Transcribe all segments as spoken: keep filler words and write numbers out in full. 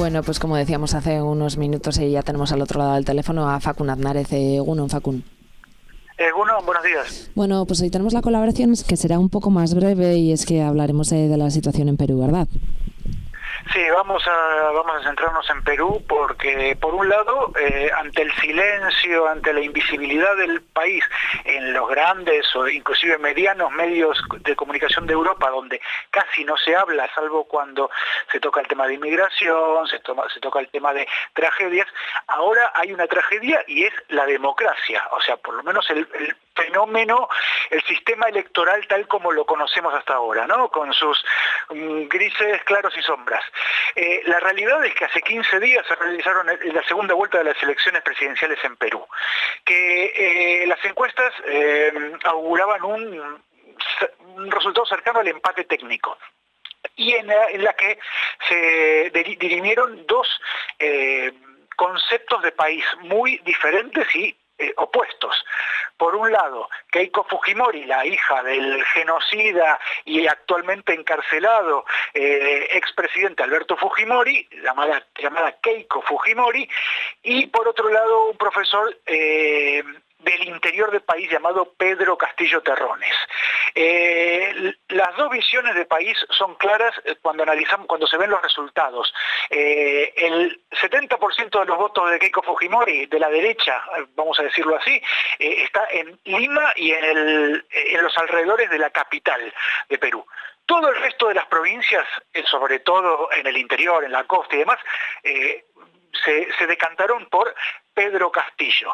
Bueno, pues como decíamos hace unos minutos, y ya tenemos al otro lado del teléfono a Fakun Aznárez. Egunon, Fakun. Egunon, buenos días. Bueno, pues hoy tenemos la colaboración que será un poco más breve y es que hablaremos eh, de la situación en Perú, ¿verdad? Sí, vamos a vamos a centrarnos en Perú porque, por un lado, eh, ante el silencio, ante la invisibilidad del país en los grandes o inclusive medianos medios de comunicación de Europa, donde casi no se habla, salvo cuando se toca el tema de inmigración, se, toma, se toca el tema de tragedias, ahora hay una tragedia y es la democracia, o sea, por lo menos el, el fenómeno, el sistema electoral tal como lo conocemos hasta ahora, ¿no? Con sus um, grises, claros y sombras. Eh, la realidad es que hace quince días se realizaron la segunda vuelta de las elecciones presidenciales en Perú, que eh, las encuestas eh, auguraban un, un resultado cercano al empate técnico, y en la, en la que se dirimieron dos eh, conceptos de país muy diferentes y Eh, opuestos. Por un lado, Keiko Fujimori, la hija del genocida y actualmente encarcelado eh, expresidente Alberto Fujimori, llamada, llamada Keiko Fujimori, y por otro lado un profesor eh, del interior del país llamado Pedro Castillo Terrones. Eh, las dos visiones de país son claras cuando analizamos, cuando se ven los resultados. Eh, el setenta por ciento de los votos de Keiko Fujimori, de la derecha, vamos a decirlo así, eh, está en Lima y en, el, en los alrededores de la capital de Perú. Todo el resto de las provincias, sobre todo en el interior, en la costa y demás, eh, se, se decantaron por Pedro Castillo.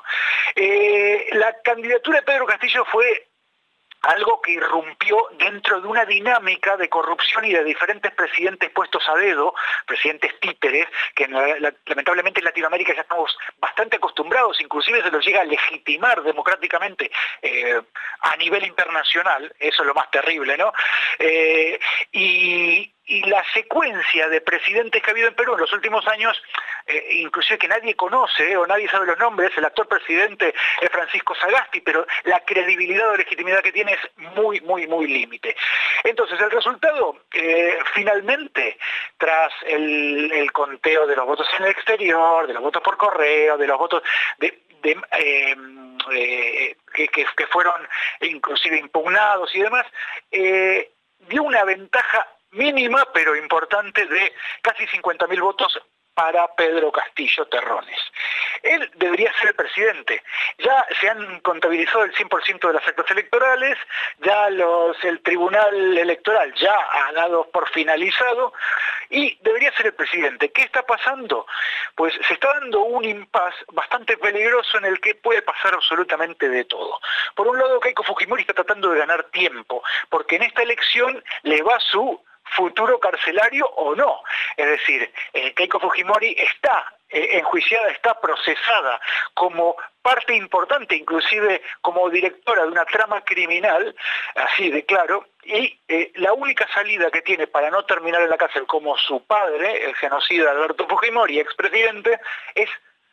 Eh, la candidatura de Pedro Castillo fue algo que irrumpió dentro de una dinámica de corrupción y de diferentes presidentes puestos a dedo, presidentes títeres, que lamentablemente en Latinoamérica ya estamos bastante acostumbrados, inclusive se los llega a legitimar democráticamente eh, a nivel internacional, eso es lo más terrible, ¿no? Eh, y... Y la secuencia de presidentes que ha habido en Perú en los últimos años, eh, inclusive que nadie conoce eh, o nadie sabe los nombres, el actual presidente es Francisco Sagasti, pero la credibilidad o legitimidad que tiene es muy, muy, muy límite. Entonces, el resultado, eh, finalmente, tras el, el conteo de los votos en el exterior, de los votos por correo, de los votos de... de eh, eh, que, que, que fueron inclusive impugnados y demás, eh, dio una ventaja mínima pero importante de casi cincuenta mil votos para Pedro Castillo Terrones. Él debería ser el presidente. Ya se han contabilizado el cien por ciento de las actas electorales, ya los, el Tribunal Electoral ya ha dado por finalizado y debería ser el presidente. ¿Qué está pasando? Pues se está dando un impasse bastante peligroso en el que puede pasar absolutamente de todo. Por un lado, Keiko Fujimori está tratando de ganar tiempo, porque en esta elección le va su futuro carcelario o no. Es decir, eh, Keiko Fujimori está eh, enjuiciada, está procesada como parte importante, inclusive como directora de una trama criminal, así de claro, y eh, la única salida que tiene para no terminar en la cárcel como su padre, el genocida Alberto Fujimori, expresidente, es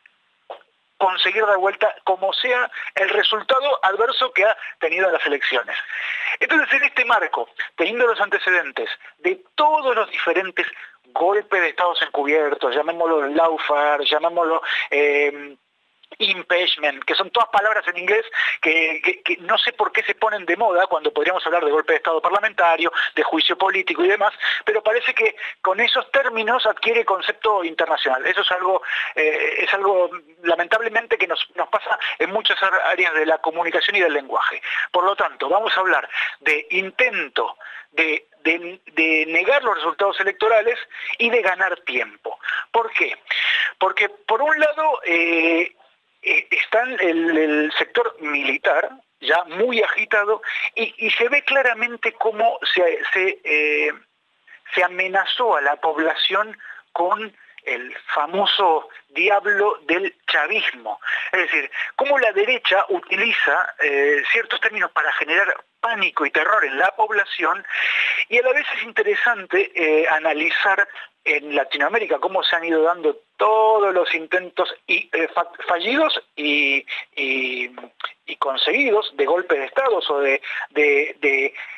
conseguir de vuelta como sea el resultado adverso que ha tenido en las elecciones. Entonces, en este marco, teniendo los antecedentes de todos los diferentes golpes de estados encubiertos, llamémoslo lawfare, llamémoslo eh, impeachment, que son todas palabras en inglés que, que, que no sé por qué se ponen de moda cuando podríamos hablar de golpe de estado parlamentario, de juicio político y demás, pero parece que con esos términos adquiere concepto internacional. Eso es algo, eh, es algo lamentablemente que nos, nos pasa en muchas áreas de la comunicación y del lenguaje. Por lo tanto, vamos a hablar de intento de De, de negar los resultados electorales y de ganar tiempo. ¿Por qué? Porque por un lado eh, está el, el sector militar ya muy agitado y, y se ve claramente cómo se, se, eh, se amenazó a la población con el famoso diablo del chavismo. Es decir, cómo la derecha utiliza eh, ciertos términos para generar pánico y terror en la población, y a la vez es interesante eh, analizar en Latinoamérica cómo se han ido dando todos los intentos y, eh, fallidos y, y, y conseguidos de golpes de estados o de, de, de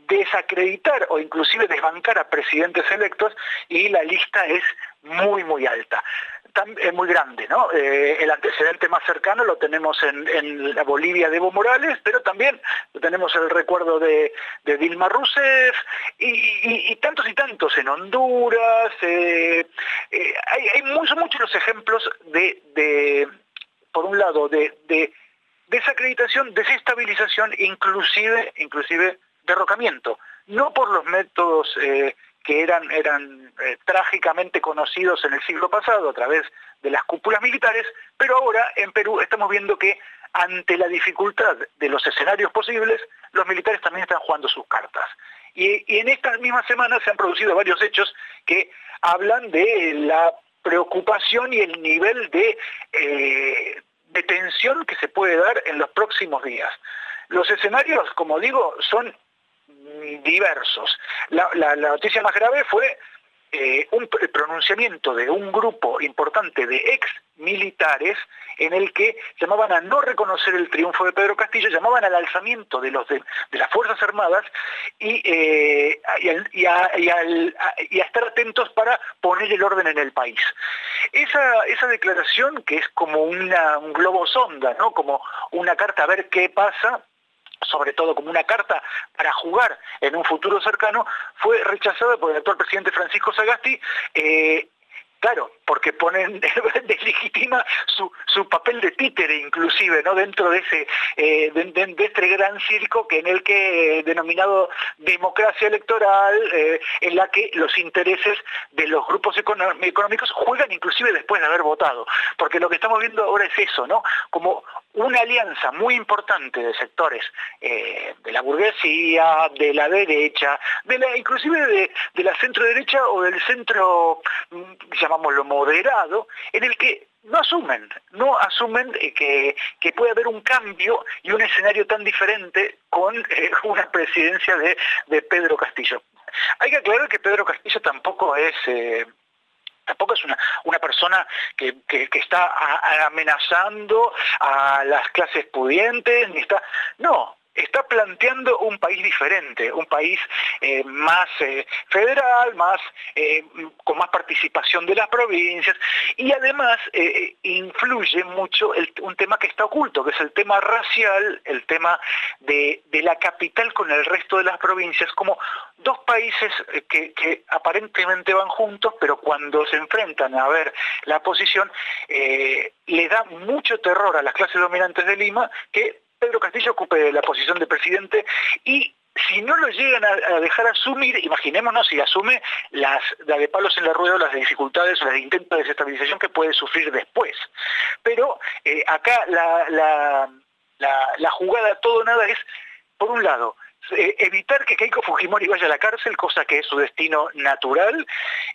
desacreditar o inclusive desbancar a presidentes electos, y la lista es muy, muy alta. Es muy grande, ¿no? Eh, el antecedente más cercano lo tenemos en, en la Bolivia de Evo Morales, pero también tenemos el recuerdo de, de Dilma Rousseff y, y, y tantos y tantos en Honduras. Eh, eh, hay, hay muchos, muchos los ejemplos de, de, por un lado, de, de desacreditación, desestabilización, inclusive, inclusive derrocamiento. No por los métodos eh, que eran, eran eh, trágicamente conocidos en el siglo pasado a través de las cúpulas militares, pero ahora en Perú estamos viendo que ante la dificultad de los escenarios posibles, los militares también están jugando sus cartas. Y, y en estas mismas semanas se han producido varios hechos que hablan de la preocupación y el nivel de, eh, de tensión que se puede dar en los próximos días. Los escenarios, como digo, son diversos. La, la, la noticia más grave fue eh, un el pronunciamiento de un grupo importante de ex militares en el que llamaban a no reconocer el triunfo de Pedro Castillo, llamaban al alzamiento de los de, de las Fuerzas Armadas y, eh, y, al, y, a, y, al, a, y a estar atentos para poner el orden en el país. Esa, esa declaración, que es como una, un globo sonda, ¿no? Como una carta a ver qué pasa, sobre todo como una carta para jugar en un futuro cercano, fue rechazada por el actual presidente Francisco Sagasti, eh, claro, porque ponen, deslegitima su, su papel de títere inclusive, ¿no? Dentro de ese, eh, de, de, de este gran circo que en el que eh, denominado democracia electoral, eh, en la que los intereses de los grupos económicos juegan inclusive después de haber votado, porque lo que estamos viendo ahora es eso, ¿no? Como una alianza muy importante de sectores eh, de la burguesía, de la derecha, de la, inclusive de, de la centro derecha o del centro, llamámoslo moderado, en el que no asumen, no asumen eh, que, que puede haber un cambio y un escenario tan diferente con eh, una presidencia de, de Pedro Castillo. Hay que aclarar que Pedro Castillo tampoco es... Eh, Tampoco es una, una persona que, que, que está a, a amenazando a las clases pudientes, ni está... No, está planteando un país diferente, un país eh, más eh, federal, más eh, con más participación de las provincias, y además eh, influye mucho el, un tema que está oculto, que es el tema racial, el tema de, de la capital con el resto de las provincias, como dos países que, que aparentemente van juntos, pero cuando se enfrentan a ver la posición, eh, le da mucho terror a las clases dominantes de Lima que Pedro Castillo ocupe la posición de presidente, y si no lo llegan a, a dejar asumir, imaginémonos si asume las la de palos en la rueda, las de dificultades o las de intentos de desestabilización que puede sufrir después. Pero eh, acá la, la, la, la jugada todo o nada es, por un lado, eh, evitar que Keiko Fujimori vaya a la cárcel, cosa que es su destino natural,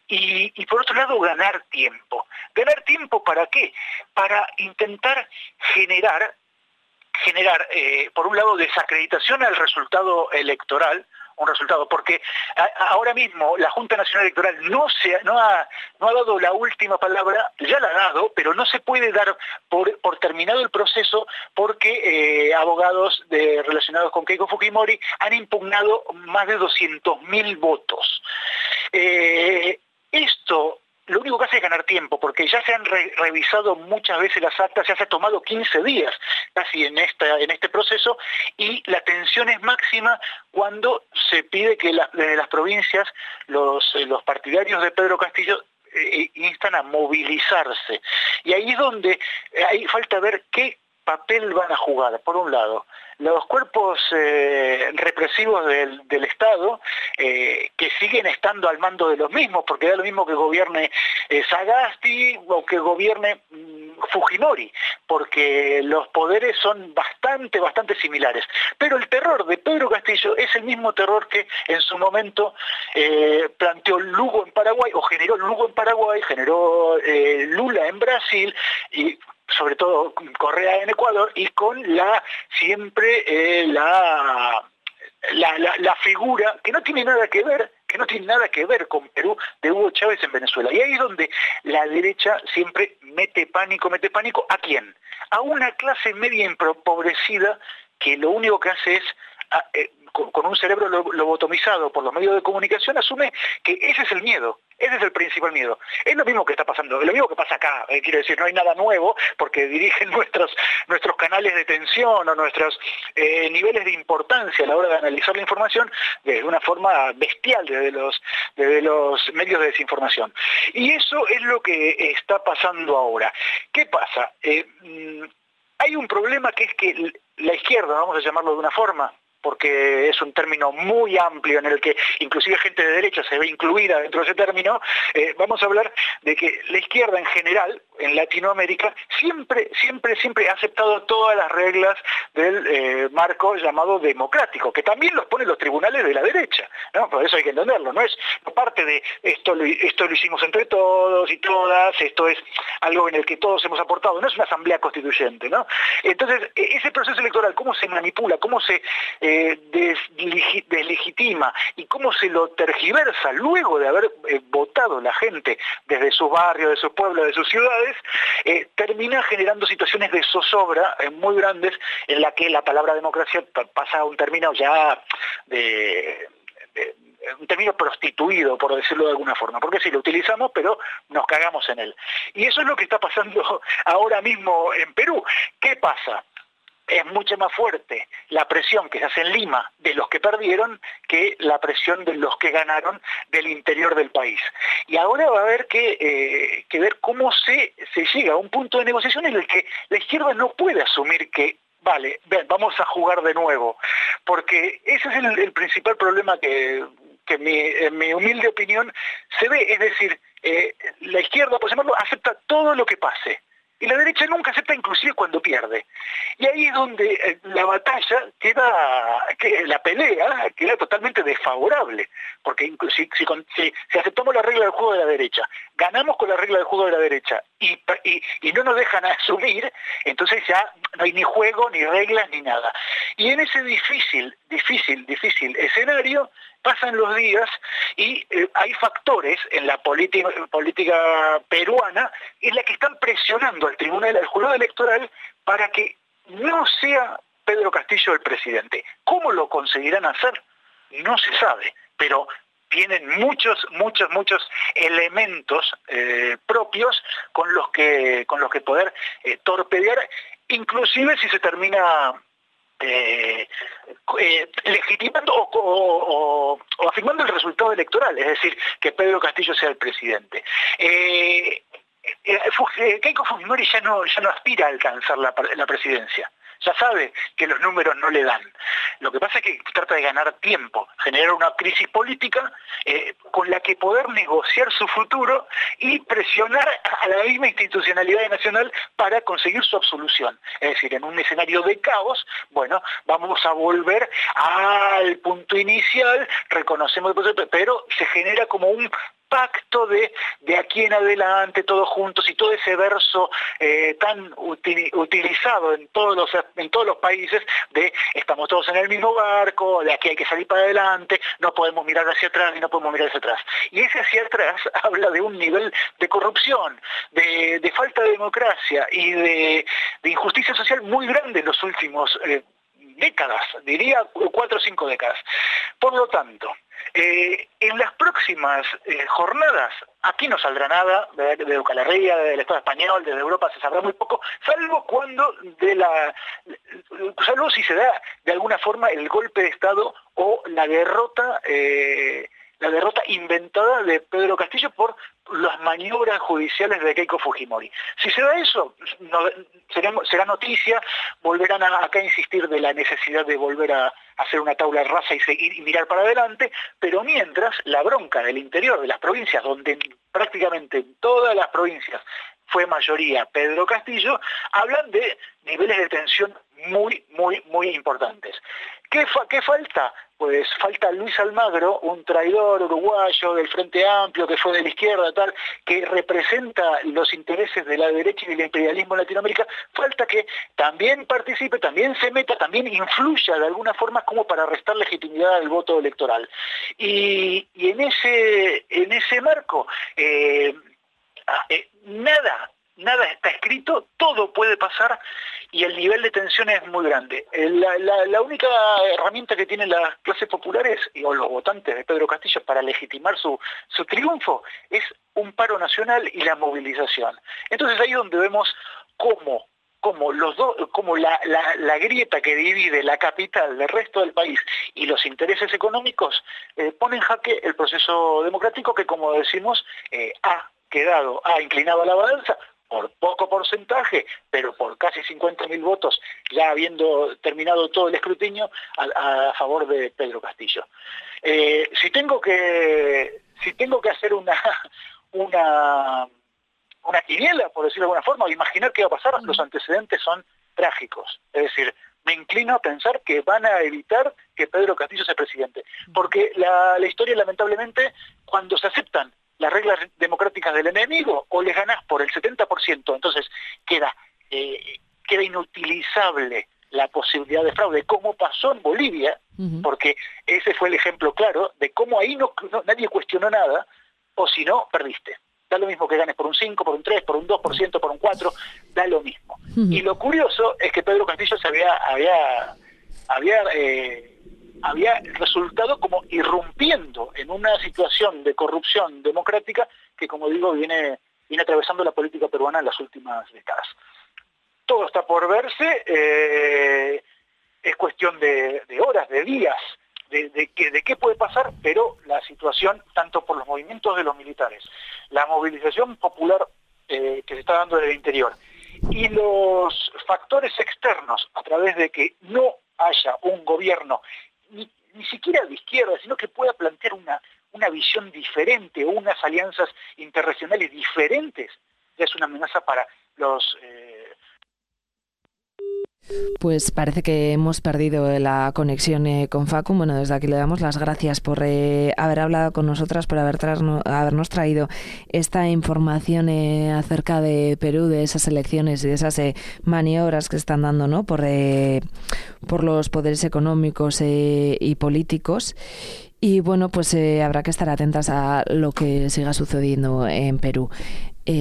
y, y por otro lado ganar tiempo. ¿Ganar tiempo para qué? Para intentar generar generar, eh, por un lado, desacreditación al resultado electoral, un resultado, porque a, ahora mismo la Junta Nacional Electoral no, se, no, ha, no ha dado la última palabra, ya la ha dado, pero no se puede dar por, por terminado el proceso porque eh, abogados de, relacionados con Keiko Fujimori han impugnado más de doscientos mil votos. Eh, esto... Lo único que hace es ganar tiempo, porque ya se han re revisado muchas veces las actas, ya se ha tomado quince días casi en, esta, en este proceso, y la tensión es máxima cuando se pide que la, desde las provincias los, los partidarios de Pedro Castillo eh, instan a movilizarse. Y ahí es donde eh, hay falta ver qué papel van a jugar. Por un lado, los cuerpos eh, represivos del, del Estado, eh, que siguen estando al mando de los mismos, porque da lo mismo que gobierne eh, Sagasti o que gobierne mm, Fujimori, porque los poderes son bastante, bastante similares. Pero el terror de Pedro Castillo es el mismo terror que en su momento eh, planteó Lugo en Paraguay, o generó Lugo en Paraguay, generó eh, Lula en Brasil, y sobre todo Correa en Ecuador, y con la siempre eh, la, la, la, la figura que no tiene nada que ver, que no tiene nada que ver con Perú, de Hugo Chávez en Venezuela. Y ahí es donde la derecha siempre mete pánico, mete pánico, ¿a quién? A una clase media empobrecida que lo único que hace es a, eh, con, con un cerebro lobotomizado por los medios de comunicación, asume que ese es el miedo, ese es el principal miedo. Es lo mismo que está pasando, es lo mismo que pasa acá, eh, quiero decir, no hay nada nuevo, porque dirigen nuestros, nuestros canales de tensión o nuestros eh, niveles de importancia a la hora de analizar la información de una forma bestial desde los, desde los medios de desinformación. Y eso es lo que está pasando ahora. ¿Qué pasa? Eh, hay un problema que es que la izquierda, vamos a llamarlo de una forma, porque es un término muy amplio en el que inclusive gente de derecha se ve incluida dentro de ese término, eh, vamos a hablar de que la izquierda en general, en Latinoamérica, siempre, siempre, siempre ha aceptado todas las reglas del eh, marco llamado democrático, que también los ponen los tribunales de la derecha, ¿no? Por eso hay que entenderlo, no es parte de esto lo, esto lo hicimos entre todos y todas, esto es algo en el que todos hemos aportado, no es una asamblea constituyente, ¿no? Entonces, ese proceso electoral, cómo se manipula, cómo se Eh, deslegitima y cómo se lo tergiversa luego de haber eh, votado la gente desde sus barrios, de sus pueblos, de sus ciudades, eh, termina generando situaciones de zozobra eh, muy grandes en la que la palabra democracia pasa a un término ya de, de un término prostituido, por decirlo de alguna forma, porque sí lo utilizamos, pero nos cagamos en él. Y eso es lo que está pasando ahora mismo en Perú. ¿Qué pasa? Es mucho más fuerte la presión que se hace en Lima de los que perdieron que la presión de los que ganaron del interior del país. Y ahora va a haber que, eh, que ver cómo se, se llega a un punto de negociación en el que la izquierda no puede asumir que, vale, ven, vamos a jugar de nuevo, porque ese es el, el principal problema que, que mi, en mi humilde opinión se ve, es decir, eh, la izquierda, por llamarlo, acepta todo lo que pase. Y la derecha nunca acepta, inclusive cuando pierde. Y ahí es donde eh, la batalla queda, que la pelea queda totalmente desfavorable. Porque si, si, si, si aceptamos la regla del juego de la derecha, ganamos con la regla del juego de la derecha y, y, y no nos dejan asumir, entonces ya no hay ni juego, ni reglas, ni nada. Y en ese difícil, difícil, difícil escenario, pasan los días y eh, hay factores en la política, política peruana en la que están presionando al tribunal, al jurado electoral, para que no sea Pedro Castillo el presidente. ¿Cómo lo conseguirán hacer? No se sabe, pero tienen muchos, muchos, muchos elementos eh, propios con los que, con los que poder eh, torpedear, inclusive si se termina Eh, eh, legitimando o, o, o, o afirmando el resultado electoral, es decir, que Pedro Castillo sea el presidente. Eh, eh, Keiko Fujimori ya no, ya no aspira a alcanzar la, la presidencia. Ya sabe que los números no le dan. Lo que pasa es que trata de ganar tiempo, generar una crisis política eh, con la que poder negociar su futuro y presionar a la misma institucionalidad nacional para conseguir su absolución. Es decir, en un escenario de caos, bueno, vamos a volver al punto inicial, reconocemos, pero se genera como un pacto de, de aquí en adelante, todos juntos, y todo ese verso eh, tan util, utilizado en todos, los, en todos los países de estamos todos en el mismo barco, de aquí hay que salir para adelante, no podemos mirar hacia atrás y no podemos mirar hacia atrás. Y ese hacia atrás habla de un nivel de corrupción, de, de falta de democracia y de, de injusticia social muy grande en los últimos eh, décadas, diría cuatro o cinco décadas. Por lo tanto, Eh, en las próximas eh, jornadas, aquí no saldrá nada, de, de Eucalarría, del Estado español, desde Europa se sabrá muy poco, salvo cuando de la, salvo si se da de alguna forma el golpe de Estado o la derrota, eh, la derrota inventada de Pedro Castillo por las maniobras judiciales de Keiko Fujimori. Si se da eso, no, será, será noticia, volverán a, acá a insistir de la necesidad de volver a, a hacer una tabla rasa y seguir y mirar para adelante, pero mientras la bronca del interior de las provincias, donde prácticamente en todas las provincias fue mayoría Pedro Castillo, hablan de niveles de tensión muy, muy, muy importantes. ¿Qué, fa qué falta? Pues falta Luis Almagro, un traidor uruguayo del Frente Amplio, que fue de la izquierda, tal, que representa los intereses de la derecha y del imperialismo en Latinoamérica. Falta que también participe, también se meta, también influya de alguna forma como para restar legitimidad al voto electoral. Y, y en, ese, en ese marco, eh, eh, nada, nada está escrito, todo puede pasar y el nivel de tensión es muy grande. La, la, la única herramienta que tienen las clases populares o los votantes de Pedro Castillo para legitimar su, su triunfo es un paro nacional y la movilización. Entonces ahí es donde vemos cómo, cómo, los dos, cómo la, la, la grieta que divide la capital del resto del país y los intereses económicos eh, pone en jaque el proceso democrático que, como decimos, eh, ha quedado, ha inclinado a la balanza por poco porcentaje, pero por casi cincuenta mil votos, ya habiendo terminado todo el escrutinio, a, a favor de Pedro Castillo. Eh, si tengo que si tengo que hacer una una una quiniela, por decirlo de alguna forma, o imaginar qué va a pasar, los antecedentes son trágicos. Es decir, me inclino a pensar que van a evitar que Pedro Castillo sea presidente. Porque la, la historia, lamentablemente, cuando se aceptan las reglas democráticas del enemigo, o les ganás por el setenta por ciento, entonces queda, eh, queda inutilizable la posibilidad de fraude, como pasó en Bolivia, uh-huh. porque ese fue el ejemplo claro de cómo ahí no, no, nadie cuestionó nada, o si no, perdiste. Da lo mismo que ganes por un cinco, por un tres, por un dos por ciento, por un cuatro, da lo mismo. Uh-huh. Y lo curioso es que Pedro Castillo se había, había, había, eh, había resultado como irrumpiendo en una situación de corrupción democrática que, como digo, viene, viene atravesando la política peruana en las últimas décadas. Todo está por verse, eh, es cuestión de, de horas, de días, de, de, que, de qué puede pasar, pero la situación, tanto por los movimientos de los militares, la movilización popular eh, que se está dando desde el interior, y los factores externos, a través de que no haya un gobierno, ni, ni siquiera de izquierda, sino que pueda plantear una, una visión diferente, o unas alianzas interregionales diferentes, ya es una amenaza para los... Eh, Pues parece que hemos perdido la conexión eh, con Facu. Bueno, desde aquí le damos las gracias por eh, haber hablado con nosotras, por haber trasno, habernos traído esta información eh, acerca de Perú, de esas elecciones y de esas eh, maniobras que se están dando, ¿no? por, eh, por los poderes económicos eh, y políticos. Y bueno, pues eh, habrá que estar atentas a lo que siga sucediendo en Perú.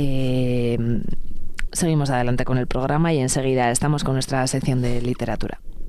Eh, Seguimos adelante con el programa y enseguida estamos con nuestra sección de literatura.